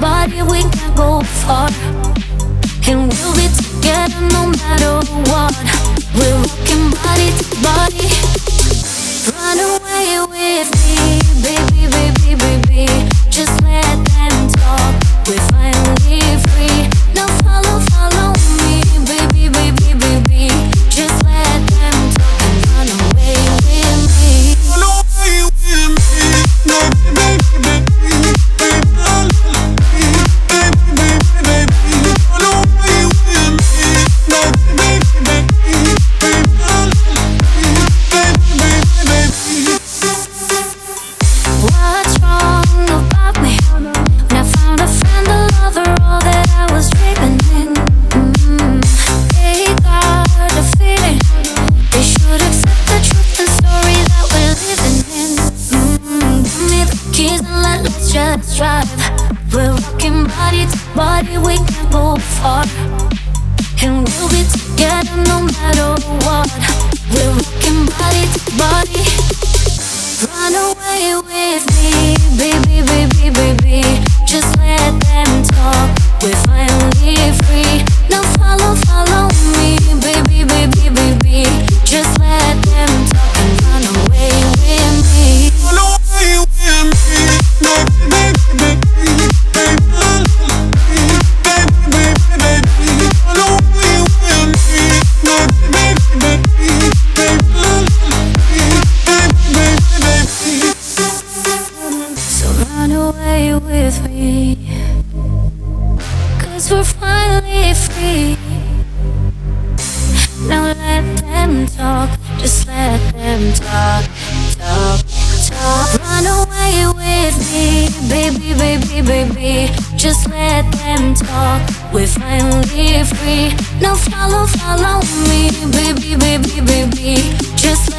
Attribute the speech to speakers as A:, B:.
A: body, we can go far. And we'll be together no matter what. We're rocking body to body. Run away with me, baby, baby, baby. Just let them talk, we're finally free. Now follow, follow me, baby, baby, baby. Just let them talk and run away with me.
B: Run away with me, baby, baby, baby.
A: What's wrong about me? When I found a friend, a lover, all that I was dreaming in. They got a feeling they should accept the truth and story that we're living in. Give me the keys and let's just drive. We're rocking body to body, we can go far. And we'll be together no matter what. We're rocking body to body. Run away with me, baby, baby, baby. Just let them talk, we're finally free. Now follow, follow me, baby, baby, baby. Just let them talk and run away with me.
B: Run away with me, baby, baby, baby. Run away with me, baby, baby,
A: So run away with me, 'cause we're finally free. Now let them talk, just let them talk, talk, talk. Run away with me, baby, baby, baby. Just let them talk, we're finally free. Now follow, follow me, baby, baby, baby. Just